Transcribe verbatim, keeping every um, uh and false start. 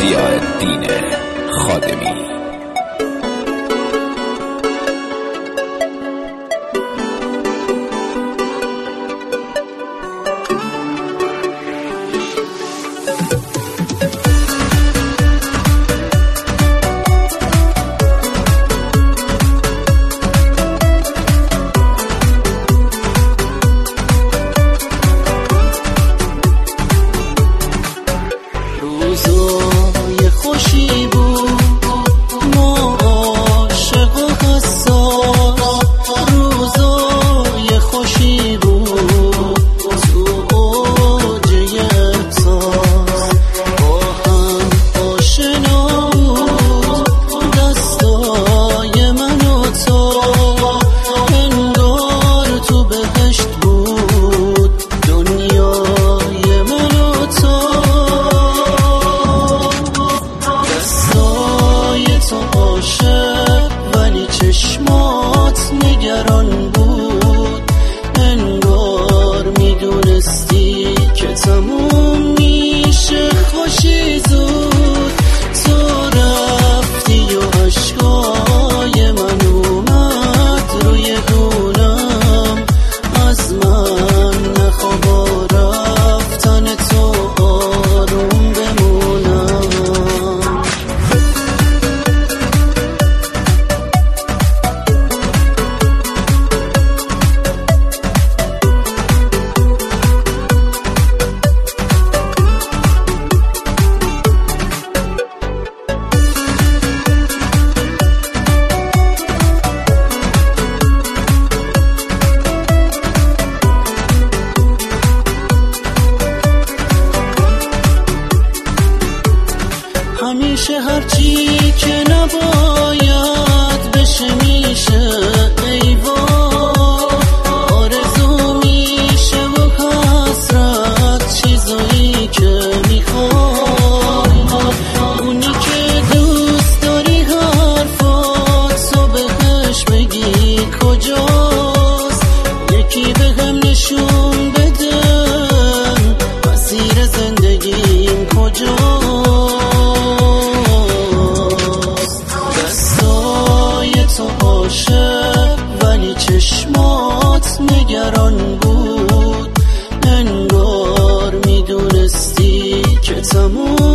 ضیاءالدین خادمی. روزای خوشی بود ما عاشق و حساس، روزای خوشی بود تو اوج احساس، با هم آشنا بود دستای من و تو، انگار تو بهشت بود دنیای من و تو. ولی چشمات نگران بود، انگار میدونستی که تموم میشه خوشی زود. تو رفتی و عشقای من اومد روی گونم، از من نخواه رفتن تو آروم بمونم. همیشه هرچی که نباید بشه میشه، ای وای آرزو میشه و حسرت چیزایی که میخوای. اونی که دوست داری حرفاتو بهش بگی کجاست، یکی بهم نشون بده مسیر زندگیم کجاست. ولی چشمات نگران بود، انگار میدونستی که تموم